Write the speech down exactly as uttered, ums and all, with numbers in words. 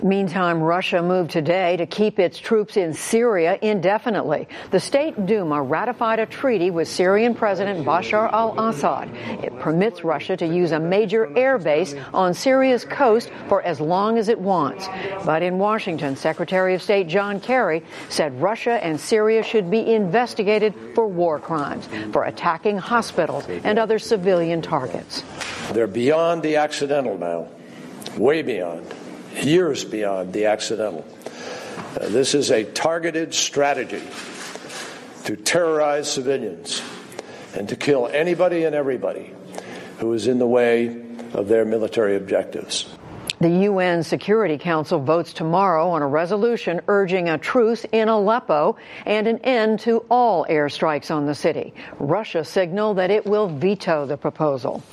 Meantime, Russia moved today to keep its troops in Syria indefinitely. The State Duma ratified a treaty with Syrian President Bashar al-Assad. It permits Russia to use a major air base on Syria's coast for as long as it wants. But in Washington, Secretary of State John Kerry said Russia and Syria should be investigated for war crimes, for attacking hospitals and other civilian targets. They're beyond the accidental now, way beyond. Years beyond the accidental. Uh, this is a targeted strategy to terrorize civilians and to kill anybody and everybody who is in the way of their military objectives. The U N Security Council votes tomorrow on a resolution urging a truce in Aleppo and an end to all airstrikes on the city. Russia signaled that it will veto the proposal.